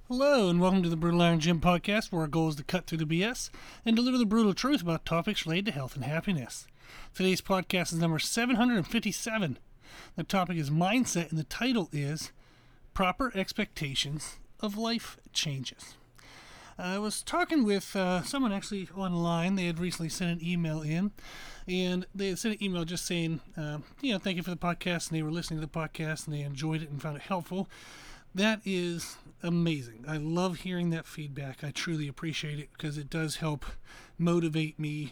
Hello, and welcome to the Brutal Iron Gym podcast, where our goal is to cut through the BS and deliver the brutal truth about topics related to health and happiness. Today's podcast is number 757. The topic is mindset, and the title is Proper Expectations of Life Changes. I was talking with someone actually online. They had recently sent an email in, and they had sent an email just saying, thank you for the podcast, and they were listening to the podcast, and they enjoyed it and found it helpful. That is amazing. I love hearing that feedback. I truly appreciate it because it does help motivate me.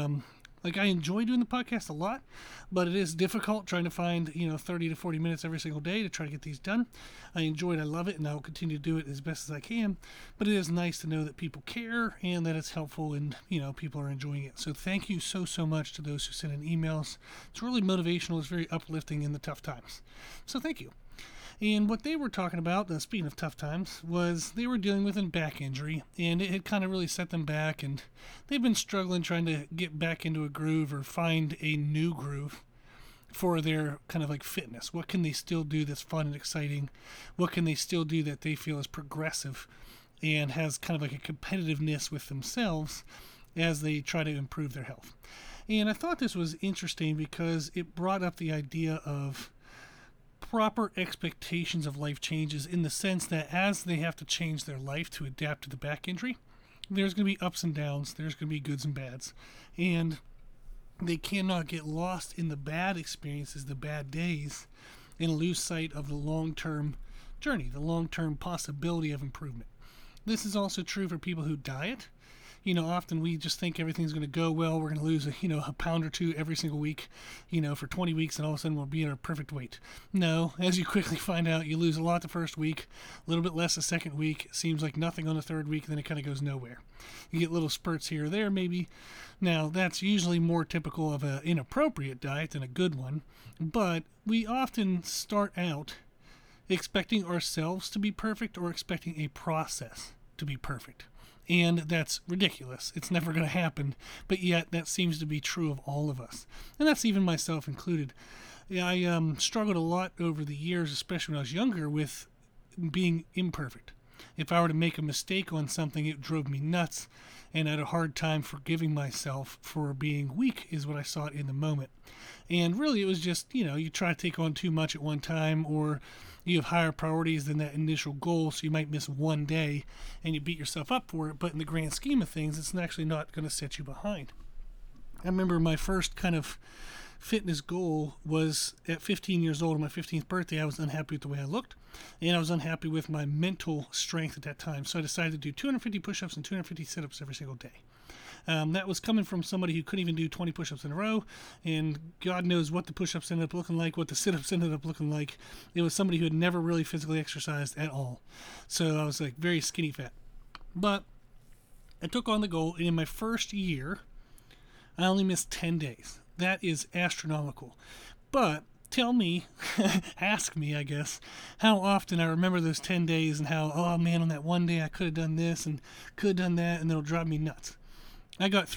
I enjoy doing the podcast a lot, but it is difficult trying to find, 30 to 40 minutes every single day to try to get these done. I enjoy it. I love it, and I will continue to do it as best as I can. But it is nice to know that people care and that it's helpful and, people are enjoying it. So thank you so much to those who sent in emails. It's really motivational. It's very uplifting in the tough times. So thank you. And what they were talking about, speaking of tough times, was they were dealing with a back injury, and it had kind of really set them back, and they've been struggling trying to get back into a groove or find a new groove for their kind of like fitness. What can they still do that's fun and exciting? What can they still do that they feel is progressive and has kind of like a competitiveness with themselves as they try to improve their health? And I thought this was interesting because it brought up the idea of proper expectations of life changes, in the sense that as they have to change their life to adapt to the back injury, there's going to be ups and downs, there's going to be goods and bads, and they cannot get lost in the bad experiences, the bad days, and lose sight of the long-term journey, the long-term possibility of improvement. This is also true for people who diet. Often we just think everything's going to go well. We're going to lose a pound or two every single week, for 20 weeks, and all of a sudden we'll be at our perfect weight. No, as you quickly find out, you lose a lot the first week, a little bit less the second week. It seems like nothing on the third week, and then it kind of goes nowhere. You get little spurts here or there, maybe. Now, that's usually more typical of an inappropriate diet than a good one, but we often start out expecting ourselves to be perfect or expecting a process to be perfect. And that's ridiculous. It's never going to happen, but yet that seems to be true of all of us. And that's even myself included. I struggled a lot over the years, especially when I was younger, with being imperfect. If I were to make a mistake on something, it drove me nuts, and I had a hard time forgiving myself for being weak, is what I saw it in the moment. And really, it was just, you try to take on too much at one time, or you have higher priorities than that initial goal, so you might miss one day and you beat yourself up for it, but in the grand scheme of things, it's actually not going to set you behind. I remember my first kind of fitness goal was at 15 years old. On my 15th birthday, I was unhappy with the way I looked, and I was unhappy with my mental strength at that time, so I decided to do 250 push-ups and 250 sit-ups every single day. That was coming from somebody who couldn't even do 20 push-ups in a row, and God knows what the push-ups ended up looking like, what the sit-ups ended up looking like. It was somebody who had never really physically exercised at all. So I was like very skinny fat. But I took on the goal, and in my first year, I only missed 10 days. That is astronomical. But tell me, ask me, I guess, how often I remember those 10 days and how, oh man, on that one day I could have done this and could have done that, and it'll drive me nuts. I got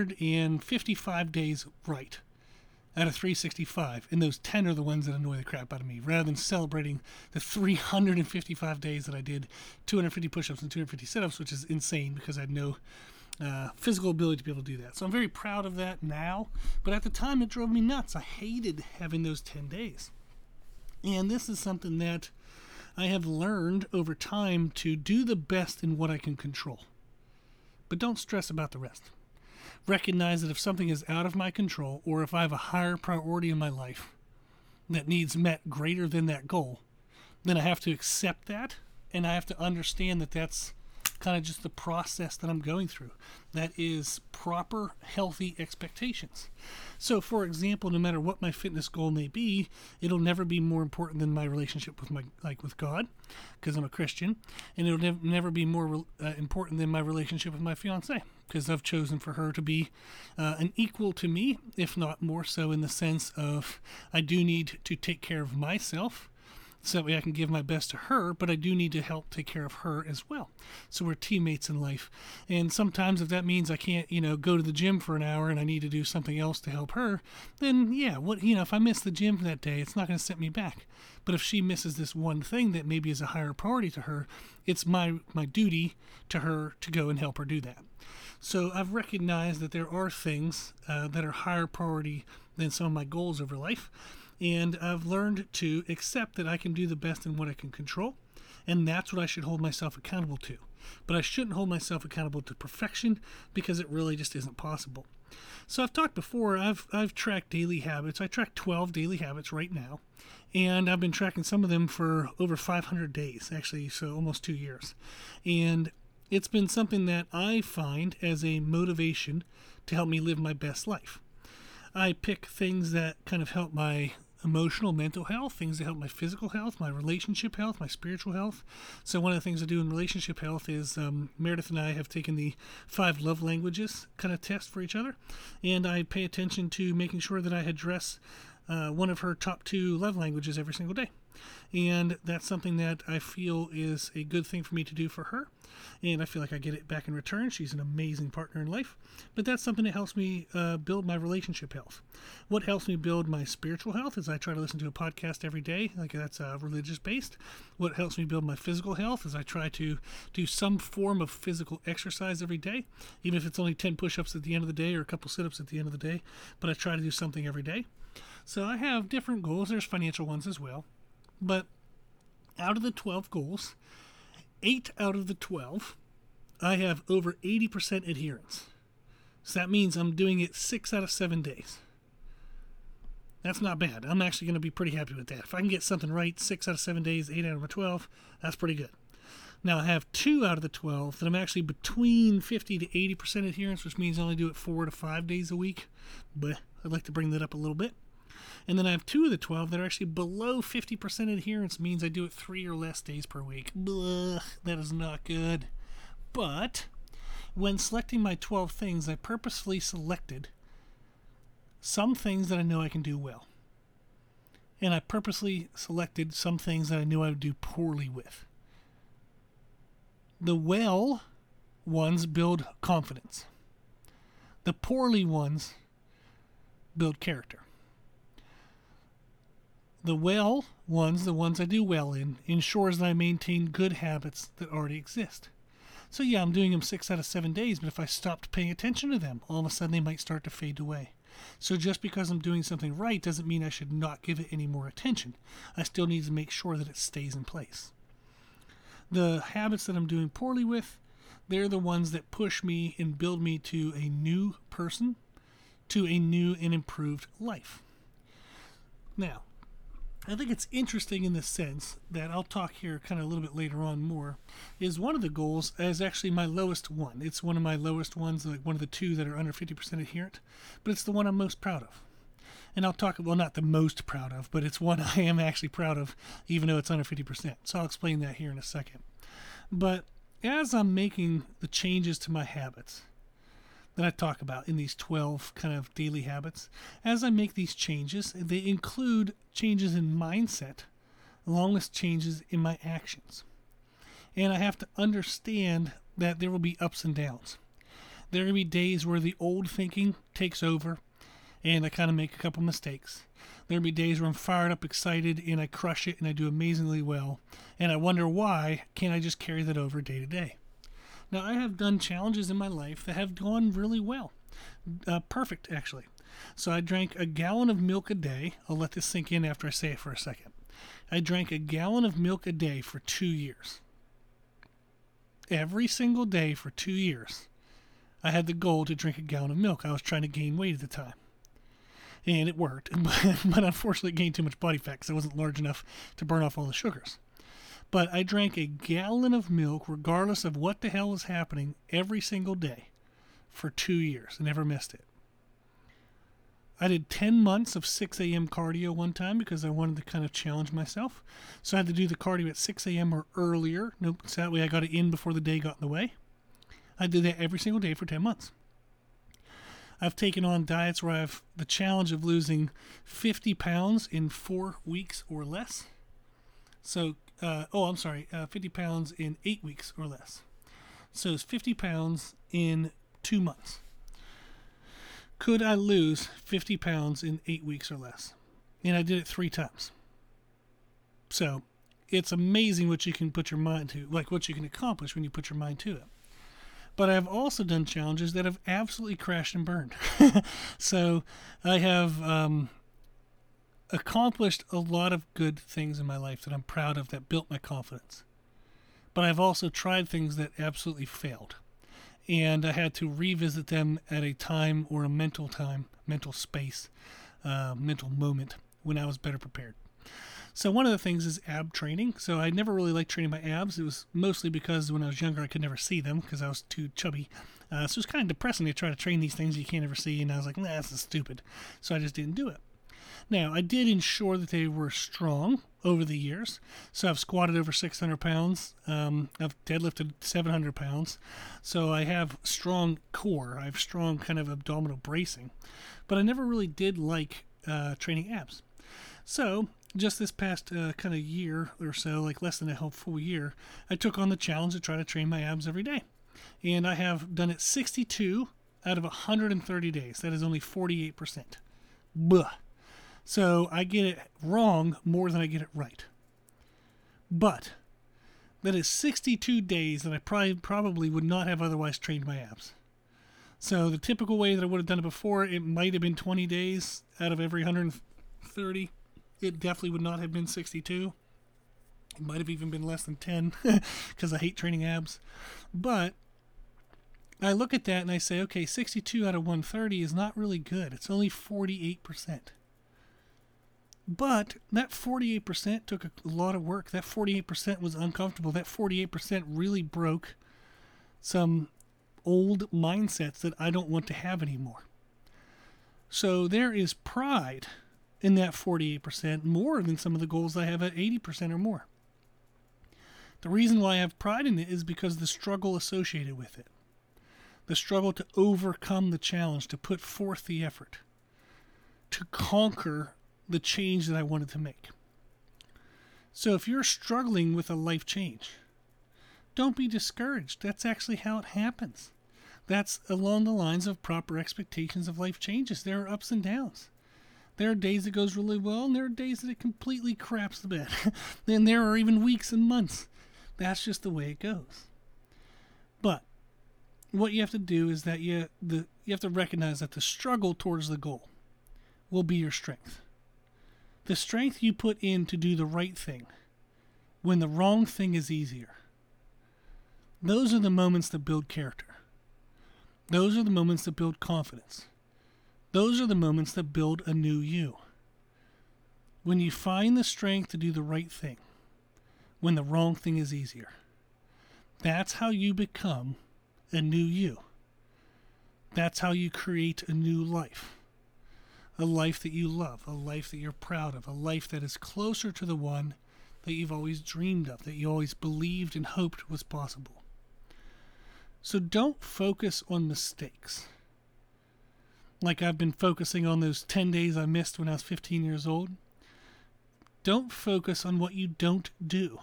355 days right out of 365, and those 10 are the ones that annoy the crap out of me, rather than celebrating the 355 days that I did 250 push-ups and 250 sit-ups, which is insane because I had no physical ability to be able to do that. So I'm very proud of that now, but at the time it drove me nuts. I hated having those 10 days. And this is something that I have learned over time, to do the best in what I can control. But don't stress about the rest. Recognize that if something is out of my control, or if I have a higher priority in my life that needs met greater than that goal, then I have to accept that, and I have to understand that that's kind of just the process that I'm going through. That is proper, healthy expectations. So, for example, no matter what my fitness goal may be, it'll never be more important than my relationship with God, because I'm a Christian, and it'll never be more important than my relationship with my fiance, because I've chosen for her to be an equal to me, if not more so, in the sense of I do need to take care of myself, so that way I can give my best to her, but I do need to help take care of her as well. So we're teammates in life. And sometimes if that means I can't, go to the gym for an hour and I need to do something else to help her, then yeah, if I miss the gym for that day, it's not going to set me back. But if she misses this one thing that maybe is a higher priority to her, it's my duty to her to go and help her do that. So I've recognized that there are things that are higher priority than some of my goals over life. And I've learned to accept that I can do the best in what I can control. And that's what I should hold myself accountable to. But I shouldn't hold myself accountable to perfection, because it really just isn't possible. So I've talked before, I've tracked daily habits. I track 12 daily habits right now. And I've been tracking some of them for over 500 days, actually, so almost 2 years. And it's been something that I find as a motivation to help me live my best life. I pick things that kind of help my emotional, mental health, things that help my physical health, my relationship health, my spiritual health. So one of the things I do in relationship health is Meredith and I have taken the 5 love languages kind of test for each other. And I pay attention to making sure that I address one of her top 2 love languages every single day. And that's something that I feel is a good thing for me to do for her. And I feel like I get it back in return. She's an amazing partner in life. But that's something that helps me build my relationship health. What helps me build my spiritual health is I try to listen to a podcast every day, like that's religious based. What helps me build my physical health is I try to do some form of physical exercise every day, even if it's only 10 push-ups at the end of the day or a couple sit-ups at the end of the day. But I try to do something every day. So I have different goals. There's financial ones as well. But out of the 12 goals, 8 out of the 12, I have over 80% adherence. So that means I'm doing it 6 out of 7 days. That's not bad. I'm actually going to be pretty happy with that. If I can get something right 6 out of 7 days, 8 out of 12, that's pretty good. Now I have 2 out of the 12 that I'm actually between 50 to 80% adherence, which means I only do it 4 to 5 days a week. But I'd like to bring that up a little bit. And then I have 2 of the 12 that are actually below 50% adherence, means I do it 3 or less days per week. Blah, that is not good. But when selecting my 12 things, I purposefully selected some things that I know I can do well. And I purposely selected some things that I knew I would do poorly with. The well ones build confidence. The poorly ones build character. The well ones, the ones I do well in, ensures that I maintain good habits that already exist. So yeah, I'm doing them 6 out of 7 days, but if I stopped paying attention to them, all of a sudden they might start to fade away. So just because I'm doing something right doesn't mean I should not give it any more attention. I still need to make sure that it stays in place. The habits that I'm doing poorly with, they're the ones that push me and build me to a new person, to a new and improved life. Now, I think it's interesting in the sense that I'll talk here kind of a little bit later on more, is one of the goals is actually my lowest one. It's one of my lowest ones, like one of the 2 that are under 50% adherent, but it's the one I'm most proud of. And I'll talk, well, not the most proud of, but it's one I am actually proud of, even though it's under 50%. So I'll explain that here in a second. But as I'm making the changes to my habits that I talk about in these 12 kind of daily habits, as I make these changes, they include changes in mindset along with changes in my actions. And I have to understand that there will be ups and downs. There will be days where the old thinking takes over and I kind of make a couple mistakes. There'll be days where I'm fired up, excited, and I crush it and I do amazingly well. And I wonder why can't I just carry that over day to day? Now, I have done challenges in my life that have gone really well. Perfect, actually. So I drank a gallon of milk a day. I'll let this sink in after I say it for a second. I drank a gallon of milk a day for 2 years. Every single day for 2 years, I had the goal to drink a gallon of milk. I was trying to gain weight at the time. And it worked. But unfortunately, it gained too much body fat because I wasn't large enough to burn off all the sugars. But I drank a gallon of milk, regardless of what the hell was happening, every single day for 2 years. I never missed it. I did 10 months of 6 a.m. cardio one time because I wanted to kind of challenge myself. So I had to do the cardio at 6 a.m. or earlier. So that way I got it in before the day got in the way. I did that every single day for 10 months. I've taken on diets where I have the challenge of losing 50 pounds in 4 weeks or less. So, 50 pounds in 8 weeks or less. So it's 50 pounds in 2 months. Could I lose 50 pounds in 8 weeks or less? And I did it 3 times. So it's amazing what you can put your mind to, like what you can accomplish when you put your mind to it. But I've also done challenges that have absolutely crashed and burned. So I have accomplished a lot of good things in my life that I'm proud of that built my confidence. But I've also tried things that absolutely failed. And I had to revisit them at a time or a mental space, mental moment when I was better prepared. So one of the things is ab training. So I never really liked training my abs. It was mostly because when I was younger I could never see them because I was too chubby. So it was kind of depressing to try to train these things you can't ever see. And I was like, nah, this is stupid. So I just didn't do it. Now, I did ensure that they were strong over the years. So I've squatted over 600 pounds. I've deadlifted 700 pounds. So I have strong core. I have strong kind of abdominal bracing. But I never really did like training abs. So just this past kind of year or so, like less than a whole full year, I took on the challenge to try to train my abs every day. And I have done it 62 out of 130 days. That is only 48%. Blah. So I get it wrong more than I get it right. But that is 62 days that I probably would not have otherwise trained my abs. So the typical way that I would have done it before, it might have been 20 days out of every 130. It definitely would not have been 62. It might have even been less than 10 because I hate training abs. But I look at that and I say, okay, 62 out of 130 is not really good. It's only 48%. But that 48% took a lot of work. That 48% was uncomfortable. That 48% really broke some old mindsets that I don't want to have anymore. So there is pride in that 48% more than some of the goals I have at 80% or more. The reason why I have pride in it is because of the struggle associated with it. The struggle to overcome the challenge, to put forth the effort, to conquer the change that I wanted to make. So if you're struggling with a life change, don't be discouraged. That's actually how it happens. That's along the lines of proper expectations of life changes. There are ups and downs. There are days it goes really well, and there are days that it completely craps the bed. Then there are even weeks and months. That's just the way it goes. But what you have to do is that you have to recognize that the struggle towards the goal will be your strength. The strength you put in to do the right thing when the wrong thing is easier. Those are the moments that build character. Those are the moments that build confidence. Those are the moments that build a new you. When you find the strength to do the right thing when the wrong thing is easier. That's how you become a new you. That's how you create a new life. A life that you love, a life that you're proud of, a life that is closer to the one that you've always dreamed of, that you always believed and hoped was possible. So don't focus on mistakes. Like I've been focusing on those 10 days I missed when I was 15 years old. Don't focus on what you don't do.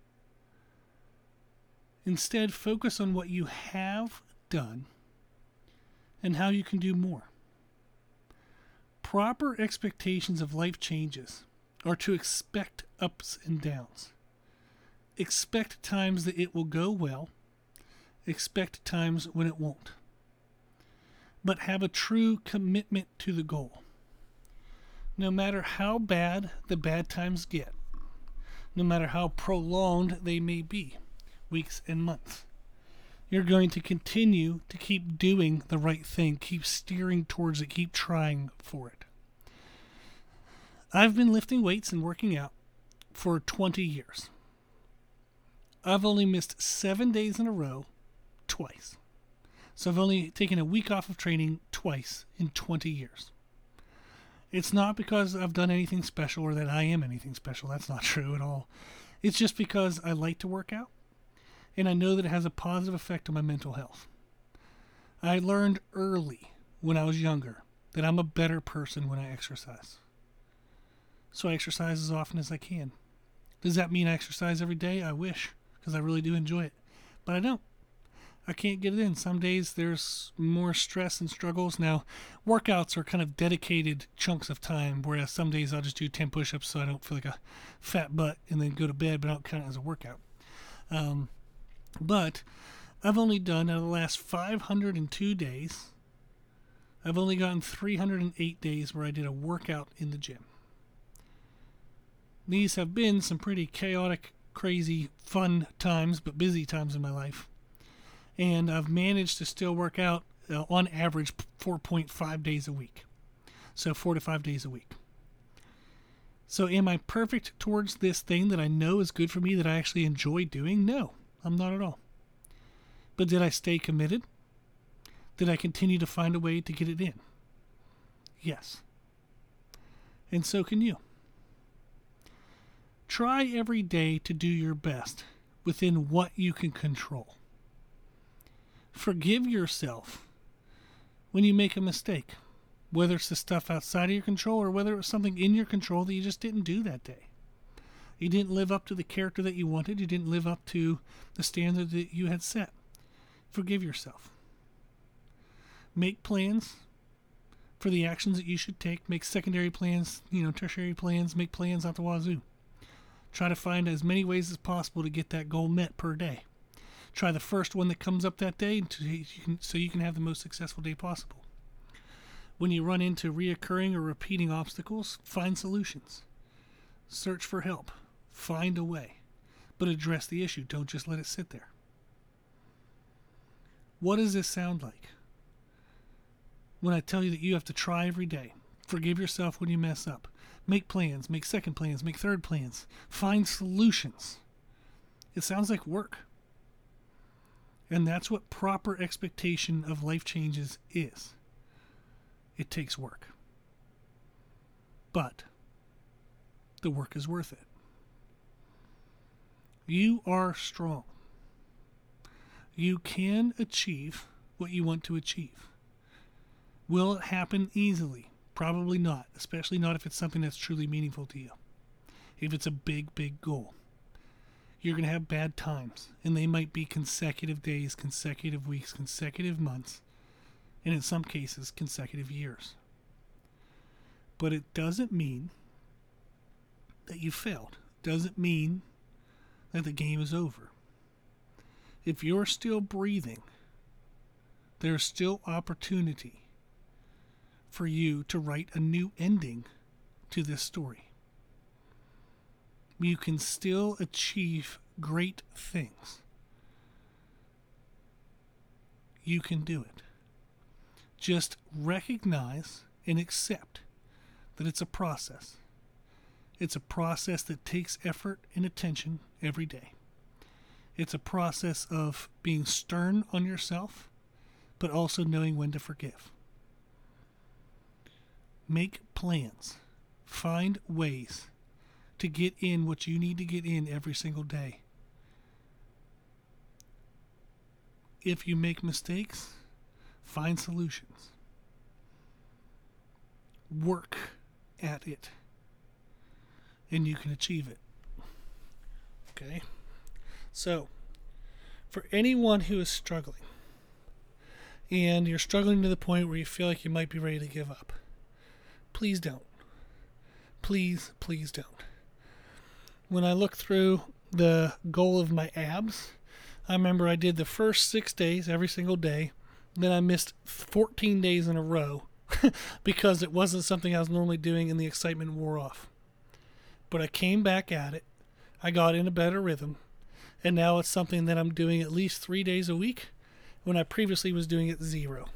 Instead, focus on what you have done and how you can do more. Proper expectations of life changes are to expect ups and downs. Expect times that it will go well. Expect times when it won't. But have a true commitment to the goal. No matter how bad the bad times get, no matter how prolonged they may be, weeks and months, you're going to continue to keep doing the right thing, keep steering towards it, keep trying for it. I've been lifting weights and working out for 20 years. I've only missed 7 days in a row twice. So I've only taken a week off of training twice in 20 years. It's not because I've done anything special or that I am anything special. That's not true at all. It's just because I like to work out, and I know that it has a positive effect on my mental health. I learned early when I was younger that I'm a better person when I exercise. So I exercise as often as I can. Does that mean I exercise every day? I wish, because I really do enjoy it. But I don't. I can't get it in. Some days there's more stress and struggles. Now, workouts are kind of dedicated chunks of time, whereas some days I'll just do 10 push-ups so I don't feel like a fat butt and then go to bed, but I don't count it as a workout. But I've only done, out of the last 502 days, I've only gotten 308 days where I did a workout in the gym. These have been some pretty chaotic, crazy, fun times, but busy times in my life. And I've managed to still work out on average 4.5 days a week. So 4 to 5 days a week. So am I perfect towards this thing that I know is good for me, that I actually enjoy doing? No, I'm not at all. But did I stay committed? Did I continue to find a way to get it in? Yes. And so can you. Try every day to do your best within what you can control. Forgive yourself when you make a mistake, whether it's the stuff outside of your control or whether it was something in your control that you just didn't do that day. You didn't live up to the character that you wanted. You didn't live up to the standard that you had set. Forgive yourself. Make plans for the actions that you should take. Make secondary plans, tertiary plans. Make plans out the wazoo. Try to find as many ways as possible to get that goal met per day. Try the first one that comes up that day so you can have the most successful day possible. When you run into reoccurring or repeating obstacles, find solutions. Search for help. Find a way. But address the issue. Don't just let it sit there. What does this sound like? When I tell you that you have to try every day, forgive yourself when you mess up, make plans, make second plans, make third plans, find solutions. It sounds like work. And that's what proper expectation of life changes is. It takes work. But the work is worth it. You are strong. You can achieve what you want to achieve. Will it happen easily? Probably not, especially not if it's something that's truly meaningful to you. If it's a big, big goal. You're going to have bad times, and they might be consecutive days, consecutive weeks, consecutive months, and in some cases, consecutive years. But it doesn't mean that you failed. It doesn't mean that the game is over. If you're still breathing, there's still opportunity for you to write a new ending to this story. You can still achieve great things. You can do it. Just recognize and accept that it's a process. It's a process that takes effort and attention every day. It's a process of being stern on yourself, but also knowing when to forgive. Make plans. Find ways to get in what you need to get in every single day. If you make mistakes, find solutions. Work at it. And you can achieve it. Okay? So, for anyone who is struggling, and you're struggling to the point where you feel like you might be ready to give up, please don't. Please, please don't. When I look through the goal of my abs, I remember I did the first 6 days every single day. Then I missed 14 days in a row because it wasn't something I was normally doing and the excitement wore off. But I came back at it. I got in a better rhythm. And now it's something that I'm doing at least 3 days a week when I previously was doing it 0.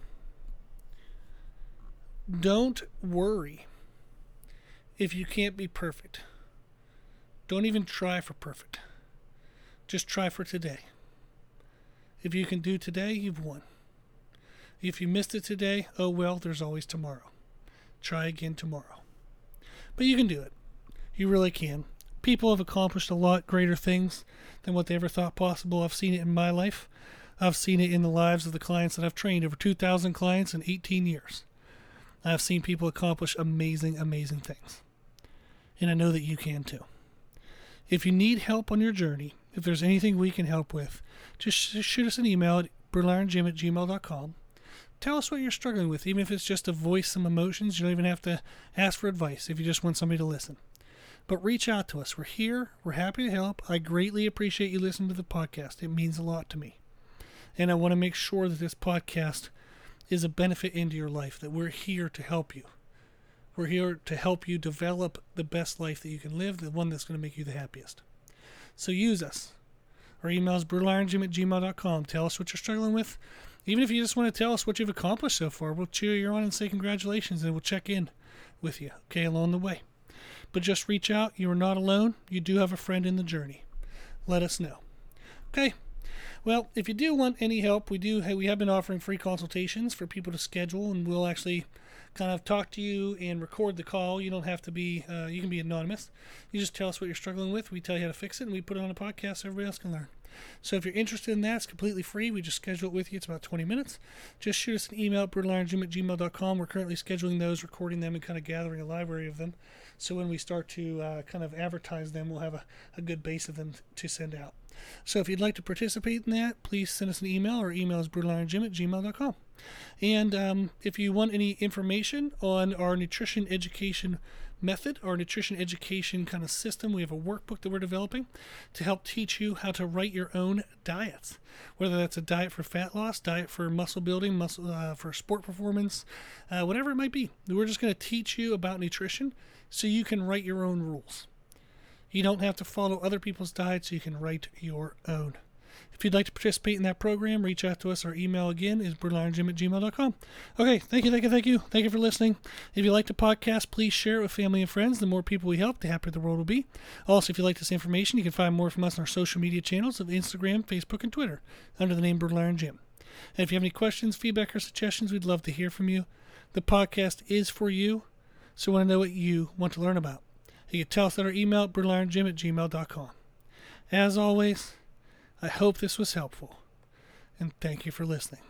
Don't worry if you can't be perfect. Don't even try for perfect. Just try for today. If you can do today, you've won. If you missed it today, oh well, there's always tomorrow. Try again tomorrow. But you can do it. You really can. People have accomplished a lot greater things than what they ever thought possible. I've seen it in my life. I've seen it in the lives of the clients that I've trained. Over 2,000 clients in 18 years. I've seen people accomplish amazing, amazing things. And I know that you can too. If you need help on your journey, if there's anything we can help with, just shoot us an email at brutalirongym@gmail.com. Tell us what you're struggling with, even if it's just to voice some emotions. You don't even have to ask for advice if you just want somebody to listen. But reach out to us. We're here. We're happy to help. I greatly appreciate you listening to the podcast. It means a lot to me. And I want to make sure that this podcast is a benefit into your life, that we're here to help you. We're here to help you develop the best life that you can live, the one that's going to make you the happiest. So use us. Our email is brutalirongym@gmail.com. Tell us what you're struggling with. Even if you just want to tell us what you've accomplished so far, we'll cheer you on and say congratulations, and we'll check in with you, okay, along the way. But just reach out. You are not alone. You do have a friend in the journey. Let us know. Okay. Well, if you do want any help, we have been offering free consultations for people to schedule, and we'll actually kind of talk to you and record the call. You don't have to be, you can be anonymous. You just tell us what you're struggling with. We tell you how to fix it, and we put it on a podcast so everybody else can learn. So if you're interested in that, it's completely free. We just schedule it with you. It's about 20 minutes. Just shoot us an email at brutalirongym@gmail.com. We're currently scheduling those, recording them, and kind of gathering a library of them. So when we start to kind of advertise them, we'll have a good base of them to send out. So if you'd like to participate in that, please send us an email. Our email is brutalirongym@gmail.com. And if you want any information on our nutrition education method, our nutrition education kind of system, we have a workbook that we're developing to help teach you how to write your own diets, whether that's a diet for fat loss, diet for muscle building, for sport performance, whatever it might be. We're just going to teach you about nutrition so you can write your own rules. You don't have to follow other people's diets. You can write your own. If you'd like to participate in that program, reach out to us. Our email again is brutalirongym@gmail.com. Okay, thank you. Thank you for listening. If you like the podcast, please share it with family and friends. The more people we help, the happier the world will be. Also, if you like this information, you can find more from us on our social media channels of Instagram, Facebook, and Twitter under the name Brutal Iron Gym. And if you have any questions, feedback, or suggestions, we'd love to hear from you. The podcast is for you, so we want to know what you want to learn about. You can tell us at our email at brutalirongym@gmail.com. As always, I hope this was helpful, and thank you for listening.